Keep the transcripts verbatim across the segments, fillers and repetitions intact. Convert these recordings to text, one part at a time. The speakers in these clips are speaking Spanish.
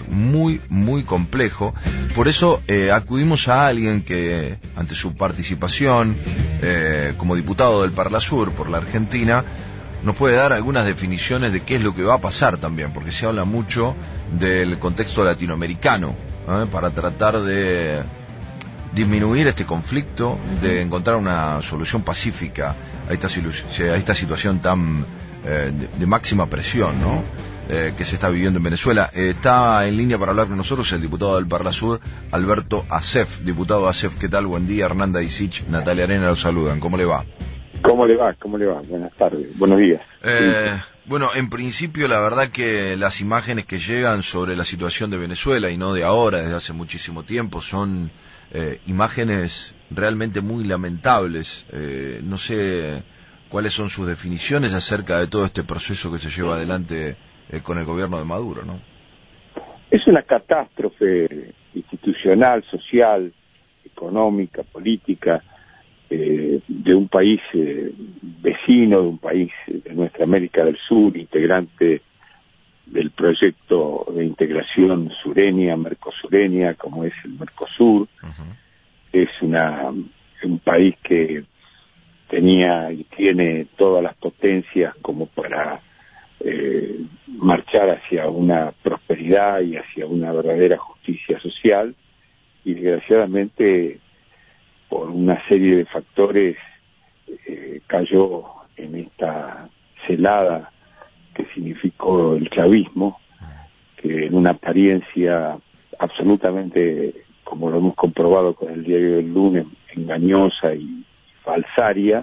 muy, muy complejo. Por eso eh, acudimos a alguien que, ante su participación eh, como diputado del Parlasur por la Argentina, nos puede dar algunas definiciones de qué es lo que va a pasar también, porque se habla mucho del contexto latinoamericano, ¿eh? para tratar de disminuir este conflicto, de encontrar una solución pacífica a esta, a esta situación tan eh, de, de máxima presión, ¿no? Eh, que se está viviendo en Venezuela. Eh, está en línea para hablar con nosotros el diputado del Parlasur, Alberto Asef. Diputado Asef, ¿qué tal? Buen día. Hernanda Isich, Natalia Arena los saludan. ¿Cómo le va? ¿Cómo le va? ¿Cómo le va? Buenas tardes, buenos días. Eh, bueno, en principio la verdad que las imágenes que llegan sobre la situación de Venezuela, y no de ahora, desde hace muchísimo tiempo, son eh, imágenes realmente muy lamentables. Eh, no sé cuáles son sus definiciones acerca de todo este proceso que se lleva adelante eh, con el gobierno de Maduro, ¿no? Es una catástrofe institucional, social, económica, política, eh, de un país eh, vecino, de un país de nuestra América del Sur, integrante del proyecto de integración sureña, mercosureña, como es el Mercosur. Uh-huh. Es una un país que tenía y tiene todas las potencias como para eh, marchar hacia una prosperidad y hacia una verdadera justicia social, y desgraciadamente por una serie de factores eh, cayó en esta celada que significó el chavismo, que en una apariencia absolutamente, como lo hemos comprobado con el diario del lunes, engañosa y falsaria,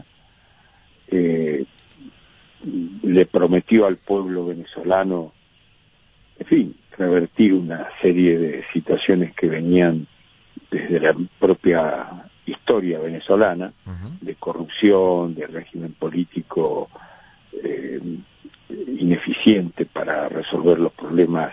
eh, le prometió al pueblo venezolano, en fin, revertir una serie de situaciones que venían desde la propia historia venezolana, uh-huh. de corrupción, de régimen político eh, ineficiente para resolver los problemas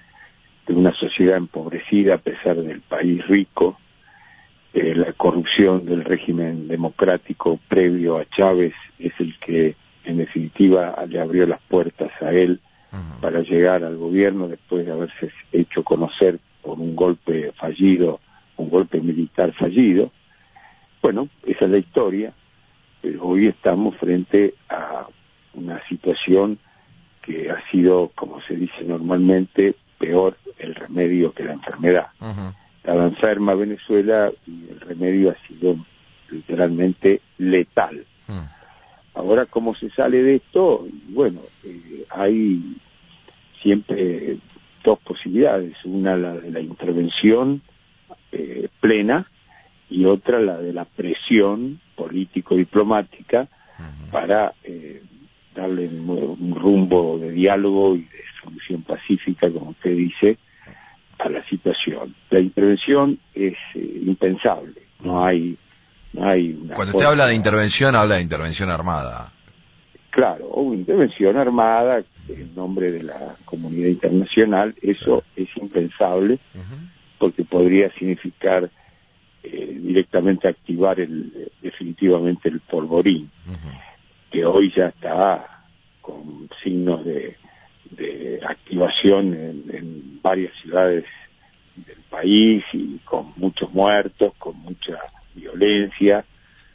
de una sociedad empobrecida a pesar del país rico, eh, la corrupción del régimen democrático previo a Chávez es el que en definitiva le abrió las puertas a él uh-huh. para llegar al gobierno después de haberse hecho conocer por un golpe fallido, un golpe militar fallido. Bueno, esa es la historia, pero hoy estamos frente a una situación que ha sido, como se dice normalmente, peor el remedio que la enfermedad. Uh-huh. Estaba enferma Venezuela y el remedio ha sido literalmente letal. Uh-huh. Ahora, ¿cómo se sale de esto? Bueno, eh, hay siempre dos posibilidades. Una, la de la intervención eh, plena, y otra, la de la presión político-diplomática uh-huh. para eh, darle un, un rumbo de diálogo y de solución pacífica, como usted dice, a la situación. La intervención es eh, impensable. No hay, no hay una Cuando usted habla de intervención, habla de intervención armada. Claro, o una intervención armada en nombre de la comunidad internacional. Eso sí. es impensable, uh-huh. porque podría significar eh, directamente activar el, definitivamente el polvorín, uh-huh. que hoy ya está con signos de, de activación en, en varias ciudades del país, y con muchos muertos, con mucha violencia,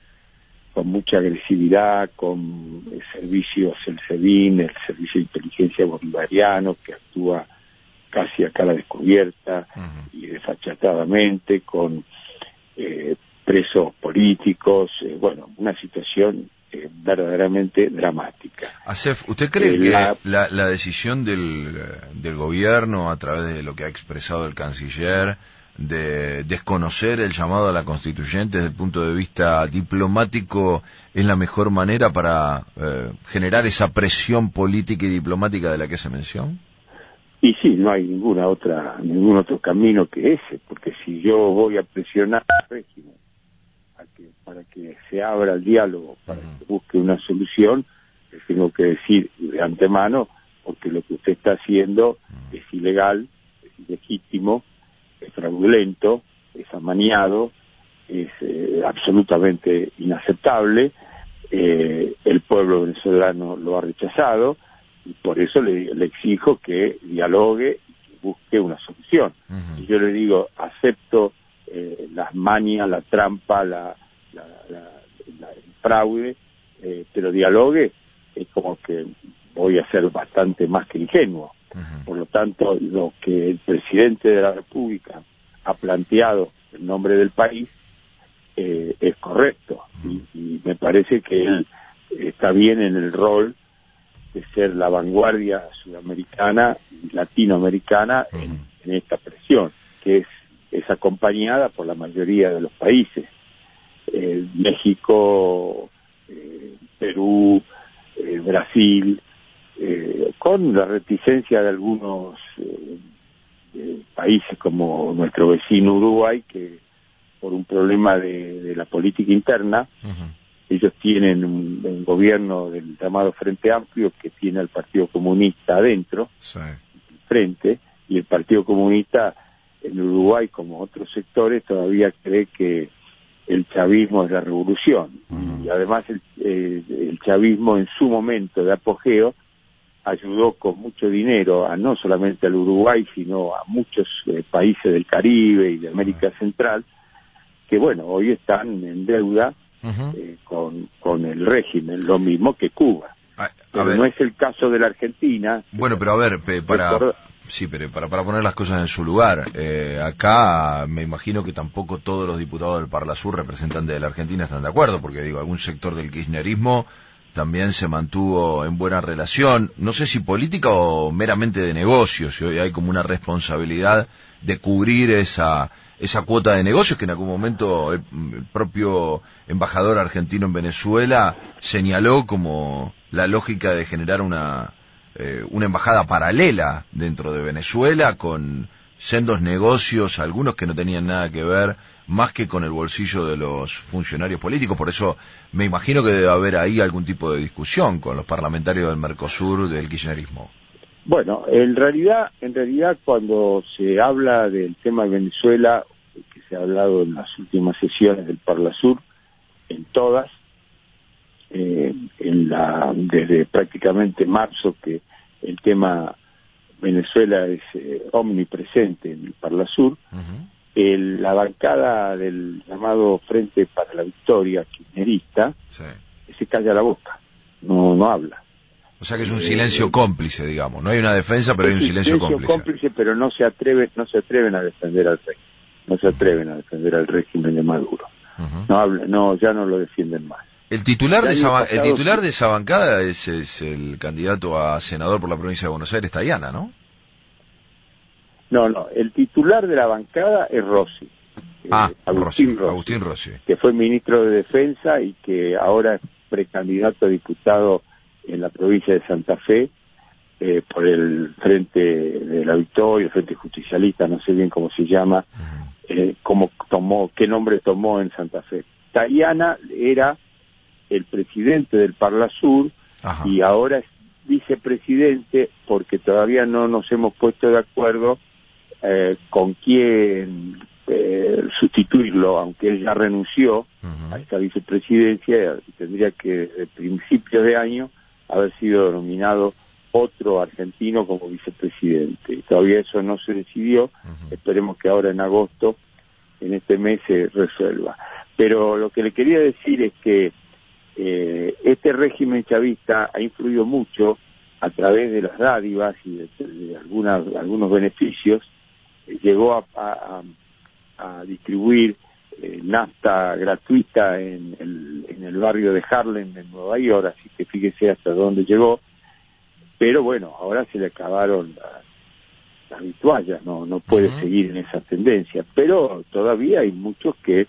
con mucha agresividad, con servicios, el SEBIN, el Servicio de Inteligencia Bolivariano, que actúa casi a cara descubierta uh-huh. y desfachatadamente, con eh, presos políticos, eh, bueno, una situación eh, verdaderamente dramática. Asef, ¿usted cree eh, que la, la, la decisión del, del gobierno, a través de lo que ha expresado el canciller, de desconocer el llamado a la constituyente desde el punto de vista diplomático, es la mejor manera para eh, generar esa presión política y diplomática de la que se menciona? Y sí, no hay ninguna otra, ningún otro camino que ese, porque si yo voy a presionar al régimen a que, para que se abra el diálogo, para uh-huh. que busque una solución, les tengo que decir de antemano, porque lo que usted está haciendo uh-huh. es ilegal, es ilegítimo, es fraudulento, es amañado, es eh, absolutamente inaceptable. Eh, el pueblo venezolano lo ha rechazado, y por eso le, le exijo que dialogue y que busque una solución revolución. Uh-huh. Y yo le digo, acepto eh, las manias, la trampa, la, la, la, la el fraude, eh, pero dialogue, es como que voy a ser bastante más que ingenuo. Uh-huh. Por lo tanto, lo que el presidente de la República ha planteado en nombre del país eh, es correcto. Uh-huh. y, y me parece que él está bien en el rol de ser la vanguardia sudamericana y latinoamericana uh-huh. en, en esta presión, que es, es acompañada por la mayoría de los países. Eh, México, eh, Perú, eh, Brasil, eh, con la reticencia de algunos eh, de países como nuestro vecino Uruguay, que por un problema de, de la política interna, uh-huh. ellos tienen un, un gobierno del llamado Frente Amplio que tiene al Partido Comunista adentro, sí. frente, y el Partido Comunista en Uruguay, como otros sectores, todavía cree que el chavismo es la revolución. Uh-huh. Y además el, eh, el chavismo en su momento de apogeo ayudó con mucho dinero a no solamente al Uruguay, sino a muchos eh, países del Caribe y de América uh-huh. Central, que bueno, hoy están en deuda uh-huh. eh, con, con el régimen, lo mismo que Cuba. A, a pero ver. No es el caso de la Argentina. Bueno, pero a ver, pe, para... Sí, pero para, para poner las cosas en su lugar, eh, acá me imagino que tampoco todos los diputados del Parlasur representantes de la Argentina están de acuerdo, porque digo, algún sector del kirchnerismo también se mantuvo en buena relación, no sé si política o meramente de negocios, y hoy hay como una responsabilidad de cubrir esa esa cuota de negocios que en algún momento el, el propio embajador argentino en Venezuela señaló como la lógica de generar una eh, una embajada paralela dentro de Venezuela con sendos negocios, algunos que no tenían nada que ver más que con el bolsillo de los funcionarios políticos. Por eso me imagino que debe haber ahí algún tipo de discusión con los parlamentarios del Mercosur, del kirchnerismo. Bueno, en realidad, en realidad cuando se habla del tema de Venezuela, que se ha hablado en las últimas sesiones del Parlasur, en todas, eh, en la desde prácticamente marzo que el tema Venezuela es eh, omnipresente en el Parlasur, uh-huh. el, la bancada del llamado Frente para la Victoria kirchnerista sí. se calla la boca, no no habla. O sea que es un silencio eh, cómplice, digamos. No hay una defensa, pero hay un silencio, silencio cómplice. cómplice, pero no se atreve, no se atreven a defender al régimen. No se atreven a defender al régimen de Maduro. Uh-huh. No habla, no, ya no lo defienden más. El titular de esa, pasado, el titular de esa bancada es, es el candidato a senador por la provincia de Buenos Aires, Tayana, ¿no? No, no. El titular de la bancada es Rossi. Ah, eh, Agustín Rossi, Agustín Rossi, que fue ministro de Defensa y que ahora es precandidato a diputado en la provincia de Santa Fe eh, por el Frente de la Victoria, el Frente Justicialista, no sé bien cómo se llama, uh-huh. eh, cómo tomó, qué nombre tomó en Santa Fe. Tayana era el presidente del Parlasur Ajá. y ahora es vicepresidente porque todavía no nos hemos puesto de acuerdo eh, con quién eh, sustituirlo, aunque él ya renunció uh-huh. a esta vicepresidencia, tendría que desde principios de año haber sido nominado otro argentino como vicepresidente. Todavía eso no se decidió, uh-huh. esperemos que ahora en agosto, en este mes, se resuelva. Pero lo que le quería decir es que eh, este régimen chavista ha influido mucho a través de las dádivas y de, de algunas, algunos beneficios, eh, llegó a, a, a distribuir eh, nafta gratuita en el, en el barrio de Harlem, en Nueva York, así que fíjese hasta dónde llegó. Pero bueno, ahora se le acabaron las, las vituallas, no no puede uh-huh. seguir en esa tendencia, pero todavía hay muchos que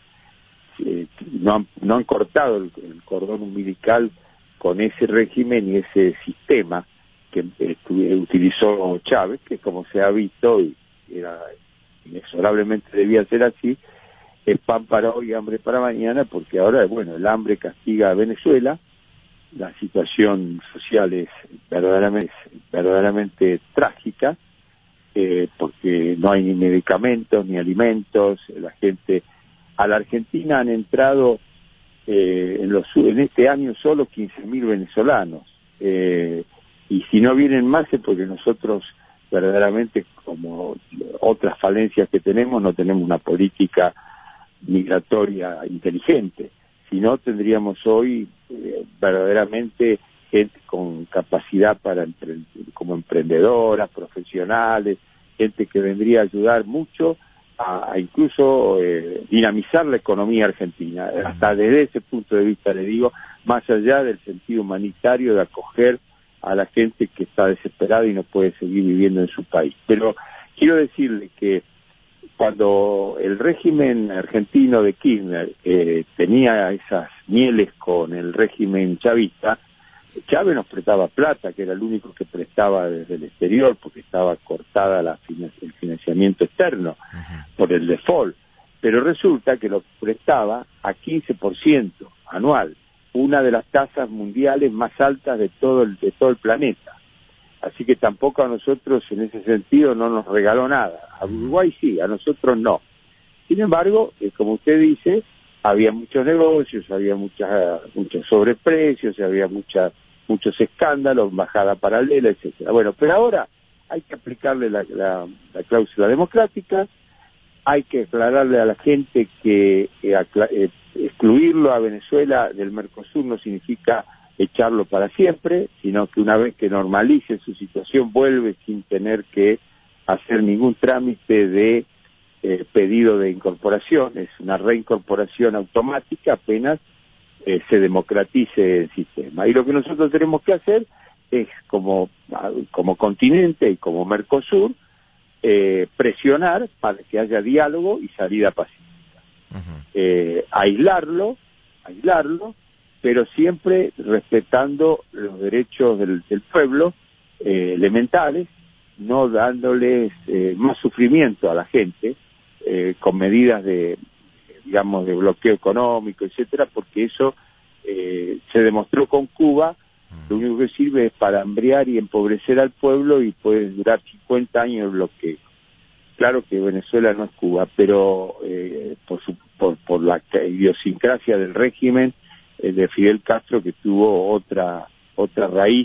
eh, no, han, no han cortado el, el cordón umbilical con ese régimen y ese sistema que eh, utilizó Chávez, que como se ha visto, y era inexorablemente debía ser así, es pan para hoy y hambre para mañana, porque ahora, bueno, el hambre castiga a Venezuela, la situación social es verdaderamente, verdaderamente trágica, eh, porque no hay ni medicamentos ni alimentos, la gente, a la Argentina han entrado eh, en, los, en este año solo quince mil venezolanos, eh, y si no vienen más es porque nosotros verdaderamente, como otras falencias que tenemos, no tenemos una política migratoria inteligente, si no tendríamos hoy eh, verdaderamente gente con capacidad para empre- como emprendedoras, profesionales, gente que vendría a ayudar mucho a, a incluso eh, dinamizar la economía argentina. Hasta desde ese punto de vista le digo, más allá del sentido humanitario de acoger a la gente que está desesperada y no puede seguir viviendo en su país. Pero quiero decirle que cuando el régimen argentino de Kirchner eh, tenía esas mieles con el régimen chavista, Chávez nos prestaba plata, que era el único que prestaba desde el exterior, porque estaba cortada la finan- el financiamiento externo uh-huh. por el default, pero resulta que lo prestaba a quince por ciento anual, una de las tasas mundiales más altas de todo el, de todo el planeta. Así que tampoco a nosotros en ese sentido no nos regaló nada. A Uruguay sí, a nosotros no. Sin embargo, eh, como usted dice, había muchos negocios, había muchas, muchos sobreprecios, había muchas, muchos escándalos, bajada paralela, etcétera. Bueno, pero ahora hay que aplicarle la, la, la cláusula democrática, hay que aclararle a la gente que eh, acla- eh, excluirlo a Venezuela del Mercosur no significa echarlo para siempre, sino que una vez que normalice su situación vuelve sin tener que hacer ningún trámite de eh, pedido de incorporación, es una reincorporación automática apenas eh, se democratice el sistema. Y lo que nosotros tenemos que hacer es, como, como continente y como Mercosur, eh, presionar para que haya diálogo y salida pacífica. Uh-huh. Eh, aislarlo, aislarlo, pero siempre respetando los derechos del, del pueblo eh, elementales, no dándoles eh, más sufrimiento a la gente eh, con medidas de, digamos, de bloqueo económico, etcétera, porque eso eh, se demostró con Cuba, lo único que sirve es para hambriar y empobrecer al pueblo y puede durar cincuenta años el bloqueo. Claro que Venezuela no es Cuba, pero eh, por, su, por, por la idiosincrasia del régimen de Fidel Castro, que tuvo otra otra raíz,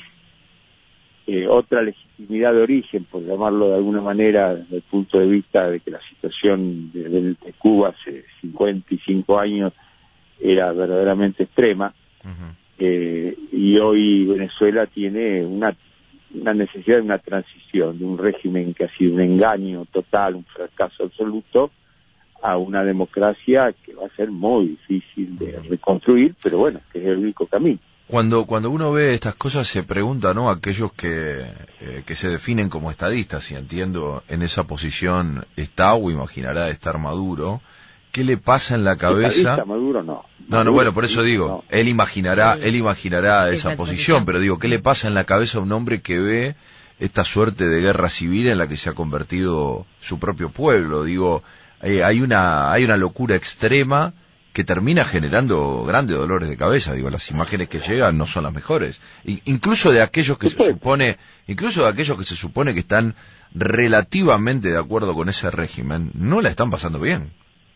eh, otra legitimidad de origen, por llamarlo de alguna manera, desde el punto de vista de que la situación de, de, de Cuba hace cincuenta y cinco años era verdaderamente extrema, uh-huh. eh, y hoy Venezuela tiene una, una necesidad de una transición, de un régimen que ha sido un engaño total, un fracaso absoluto, a una democracia que va a ser muy difícil de reconstruir, pero bueno, que es el único camino. Cuando cuando uno ve estas cosas se pregunta, ¿no? Aquellos que eh, que se definen como estadistas, y entiendo en esa posición está o imaginará estar Maduro, ¿qué le pasa en la cabeza? ¿Estadista Maduro? No. No, Maduro, no, bueno, por eso sí, digo, no. él imaginará, Sí. él imaginará esa Exacto, posición, exacto. pero digo, ¿qué le pasa en la cabeza a un hombre que ve esta suerte de guerra civil en la que se ha convertido su propio pueblo? Digo, Eh, hay una hay una locura extrema que termina generando grandes dolores de cabeza. Digo, las imágenes que llegan no son las mejores. I- incluso de aquellos que se supone, incluso de aquellos que se supone que están relativamente de acuerdo con ese régimen, no la están pasando bien.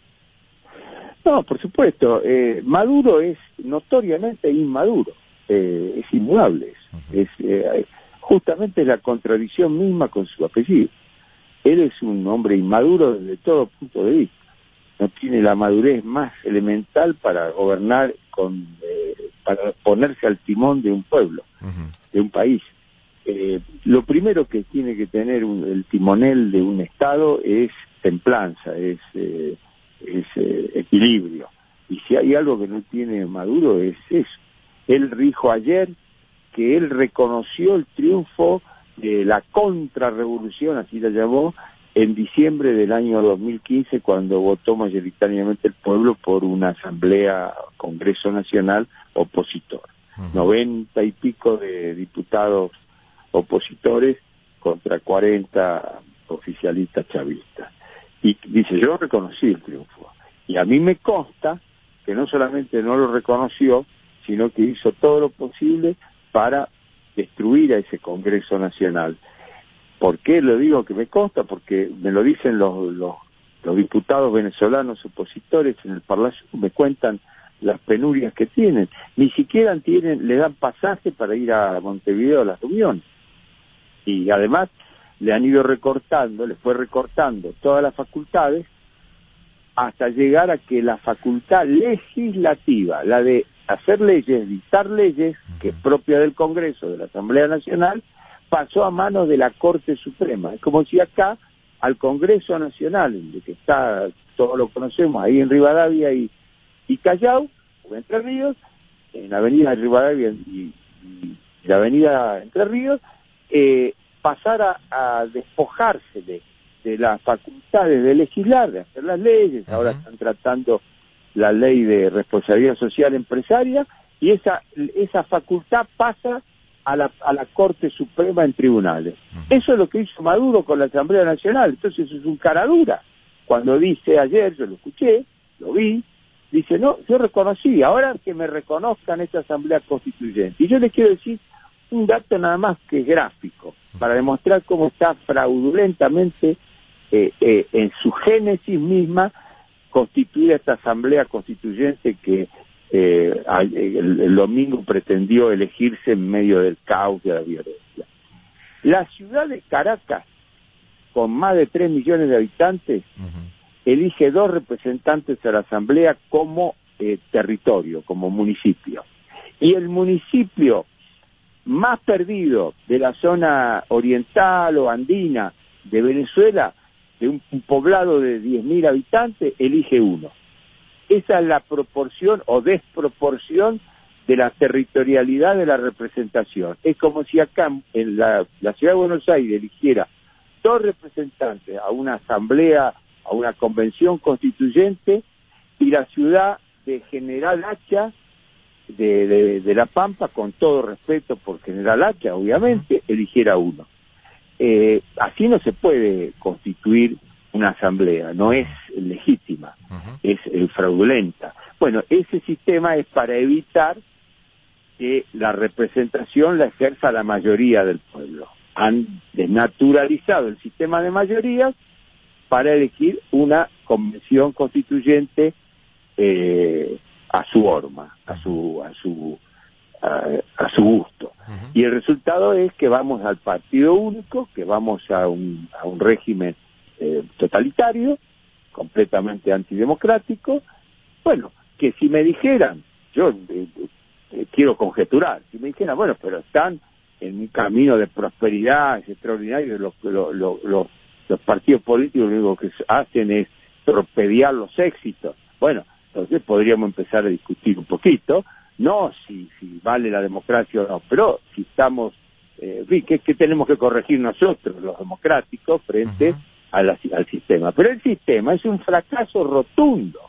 No, por supuesto. Eh, Maduro es notoriamente inmaduro, eh, es indudable. Uh-huh. Es eh, justamente la contradicción misma con su apellido. Él es un hombre inmaduro desde todo punto de vista. No tiene la madurez más elemental para gobernar, con, eh, para ponerse al timón de un pueblo, uh-huh. de un país. Eh, lo primero que tiene que tener un, el timonel de un Estado es templanza, es, eh, es eh, equilibrio. Y si hay algo que no tiene Maduro es eso. Él dijo ayer que él reconoció el triunfo de la contrarrevolución, así la llamó, en diciembre del año dos mil quince, cuando votó mayoritariamente el pueblo por una asamblea, Congreso Nacional opositor. Uh-huh. Noventa y pico de diputados opositores contra cuarenta oficialistas chavistas. Y dice, yo reconocí el triunfo. Y a mí me consta que no solamente no lo reconoció, sino que hizo todo lo posible para destruir a ese Congreso Nacional. ¿Por qué lo digo que me consta? Porque me lo dicen los, los, los diputados venezolanos opositores en el Parlamento, me cuentan las penurias que tienen. Ni siquiera tienen, le dan pasaje para ir a Montevideo a las reuniones. Y además le han ido recortando, le fue recortando todas las facultades, hasta llegar a que la facultad legislativa, la de hacer leyes, dictar leyes, que es propia del Congreso, de la Asamblea Nacional, pasó a manos de la Corte Suprema. Es como si acá, al Congreso Nacional, de que está, todos lo conocemos, ahí en Rivadavia y, y Callao, o Entre Ríos, en la avenida Rivadavia y, y la avenida Entre Ríos, eh, pasara a despojarse de, de las facultades de legislar, de hacer las leyes. Uh-huh. Ahora están tratando la ley de responsabilidad social empresaria, y esa esa facultad pasa a la, a la Corte Suprema en tribunales. Uh-huh. Eso es lo que hizo Maduro con la Asamblea Nacional. Entonces eso es un cara dura. Cuando dice ayer, yo lo escuché, lo vi, dice, no, yo reconocí, ahora que me reconozcan esta Asamblea Constituyente. Y yo les quiero decir un dato nada más que gráfico, para demostrar cómo está fraudulentamente eh, eh, en su génesis misma constituida esta Asamblea Constituyente que eh, el, el domingo pretendió elegirse en medio del caos y de la violencia. La ciudad de Caracas, con más de tres millones de habitantes, uh-huh, elige dos representantes a la Asamblea como eh, territorio, como municipio. Y el municipio más perdido de la zona oriental o andina de Venezuela, de un, un poblado de diez mil habitantes, elige uno. Esa es la proporción o desproporción de la territorialidad de la representación. Es como si acá en la, la ciudad de Buenos Aires eligiera dos representantes a una asamblea, a una convención constituyente, y la ciudad de General Hacha, de, de, de La Pampa, con todo respeto por General Hacha, obviamente, eligiera uno. Eh, así no se puede constituir una asamblea, no es legítima, uh-huh, es eh, fraudulenta. Bueno, ese sistema es para evitar que la representación la ejerza la mayoría del pueblo. Han desnaturalizado el sistema de mayorías para elegir una convención constituyente eh, a su horma, a su a su a, a su gusto. Uh-huh. Y el resultado es que vamos al partido único, que vamos a un a un régimen eh, totalitario, completamente antidemocrático. Bueno, que si me dijeran, yo eh, eh, quiero conjeturar, si me dijeran, bueno, pero están en un camino de prosperidad extraordinario, los los los, los, los partidos políticos lo único que hacen es torpedear los éxitos. Bueno, entonces podríamos empezar a discutir un poquito, no si, si vale la democracia o no, pero si estamos, eh, ¿qué, qué tenemos que corregir nosotros, los democráticos, frente uh-huh, a la, al sistema? Pero el sistema es un fracaso rotundo.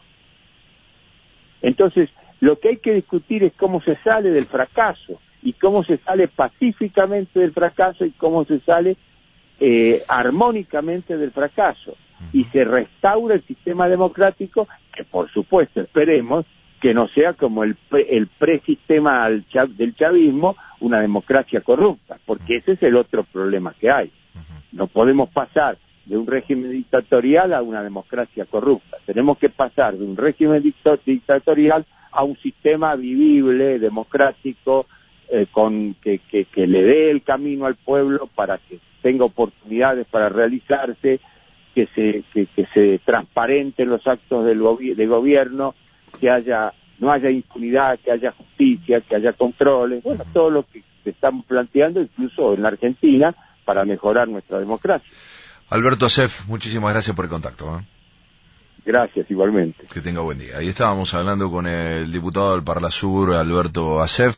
Entonces, lo que hay que discutir es cómo se sale del fracaso, y cómo se sale pacíficamente del fracaso, y cómo se sale eh, armónicamente del fracaso, y se restaura el sistema democrático, que por supuesto esperemos que no sea como el pre, el presistema al chav, del chavismo, una democracia corrupta, porque ese es el otro problema que hay. No podemos pasar de un régimen dictatorial a una democracia corrupta. Tenemos que pasar de un régimen dictatorial a un sistema vivible, democrático, eh, con que, que, que le dé el camino al pueblo para que tenga oportunidades para realizarse, que se que, que se transparenten los actos del gobi- de gobierno, que haya no haya impunidad, que haya justicia, que haya controles, bueno, todo lo que estamos planteando incluso en la Argentina para mejorar nuestra democracia. Alberto Asef, muchísimas gracias por el contacto, ¿eh? Gracias, igualmente. Que tenga buen día. Ahí estábamos hablando con el diputado del Parlasur, Alberto Asef.